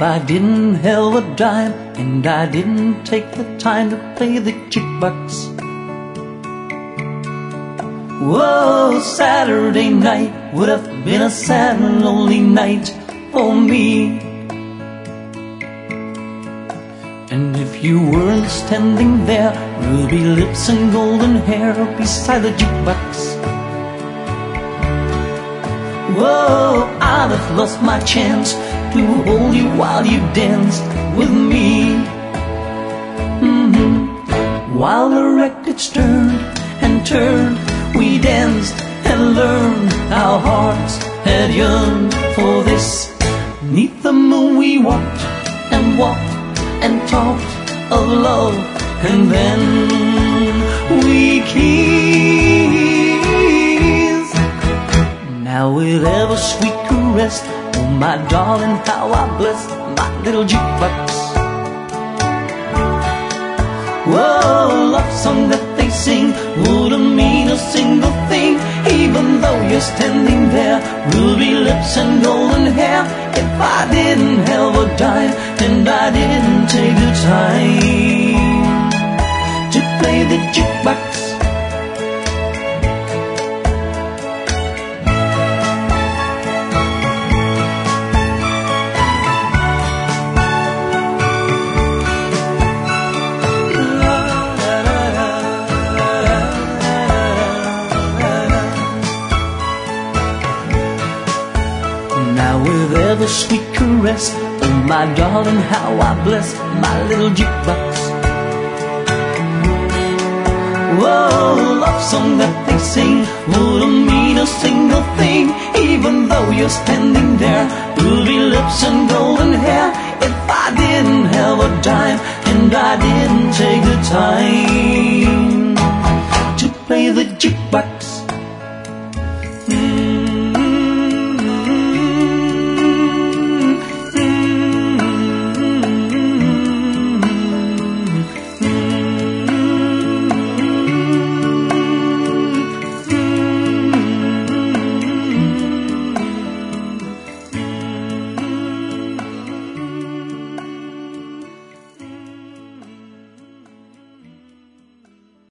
if I didn't have a dime and I didn't take the time to play the jukebox. Whoa, Saturday night would have been a sad and lonely night for me. And if you weren't standing there, ruby lips and golden hair beside the jukebox, whoa, I'd have lost my chance to hold you while you danced with me. While the records turned and turned, we danced and learned our hearts had yearned for this. 'Neath the moon we walked and walked and talked of love, and then we kissed. Now with ever sweet caress, oh my darling, how I bless my little jukebox. Whoa, love song that they sing wouldn't mean a single thing, even though you're standing there, ruby lips and golden hair. If I didn't have a dime and I didn't take the time to play the jukebox. Now with every sweet caress, oh my darling, how I bless my little jukebox. Whoa, love song that they sing wouldn't mean a single thing, even though you're standing there, ruby lips and golden hair. If I didn't have a dime and I didn't take the time to play the jukebox.